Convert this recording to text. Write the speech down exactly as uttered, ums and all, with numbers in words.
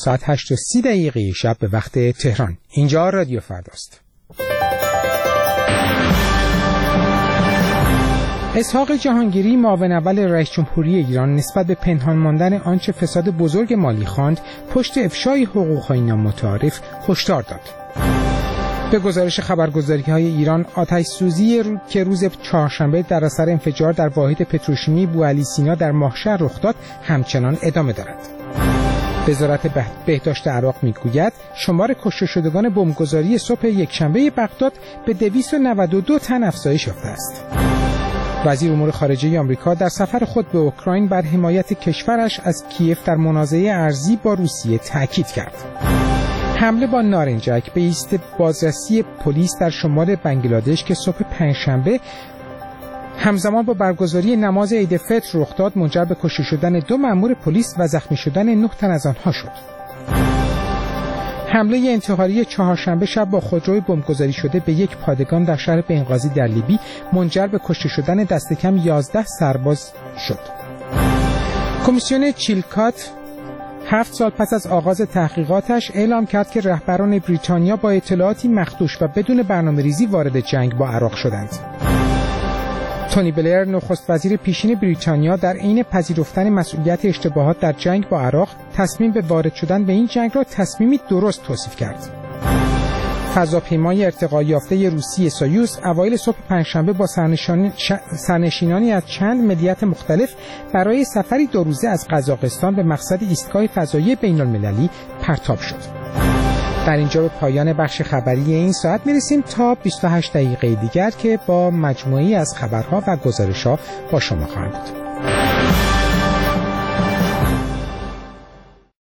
ساعت هشت و سی دقیقه شب به وقت تهران. اینجا رادیو فرداست. اسحاق جهانگیری، معاون اول رئیس جمهوری ایران، نسبت به پنهان ماندن آنچه فساد بزرگ مالی خواند پشت افشای حقوق‌های نامتعارف هشدار داد. به گزارش خبرگزاری‌های ایران، آتش‌سوزی رو... که روز چهارشنبه در اثر انفجار در واحد پتروشیمی بوعلی سینا در ماهشهر رخ داد همچنان ادامه دارد. وزارت بهداشت عراق میگوید شمار کشته شدگان بمبگذاری صبح یکشنبه بغداد به دویست و نود و دو تن افزایش یافته است. وزیر امور خارجه آمریکا در سفر خود به اوکراین بر حمایت کشورش از کیف در منازعه ارزی با روسیه تاکید کرد. حمله با نارنجک به ایست بازرسی پلیس در شمال بنگلادش که صبح پنجشنبه همزمان با برگزاری نماز عید فطر رخ داد منجر به کشته شدن دو مأمور پلیس و زخمی شدن نه تن از آنها شد. حمله انتحاری چهارشنبه شب با خودروی بمبگذاری شده به یک پادگان در شهر بنغازی در لیبی منجر به کشته شدن دست کم یازده سرباز شد. کمیسیون چیلکات هفت سال پس از آغاز تحقیقاتش اعلام کرد که رهبران بریتانیا با اطلاعاتی مخدوش و بدون برنامه‌ریزی وارد جنگ با عراق شدند. تونی بلیر، نخست وزیر پیشین بریتانیا، در عین پذیرفتن مسئولیت اشتباهات در جنگ با عراق تصمیم به وارد شدن به این جنگ را تصمیمی درست توصیف کرد. فضاپیمای ارتقا یافته روسی سویوز اوایل صبح پنجشنبه با سرنشینانی از چند ملیت مختلف برای سفری دو روزه از قزاقستان به مقصد ایستگاه فضایی بین‌المللی پرتاب شد. در اینجا به پایان بخش خبری این ساعت میرسیم تا بیست و هشت دقیقه دیگر که با مجموعه‌ای از خبرها و گزارش‌ها با شما خواهم بود.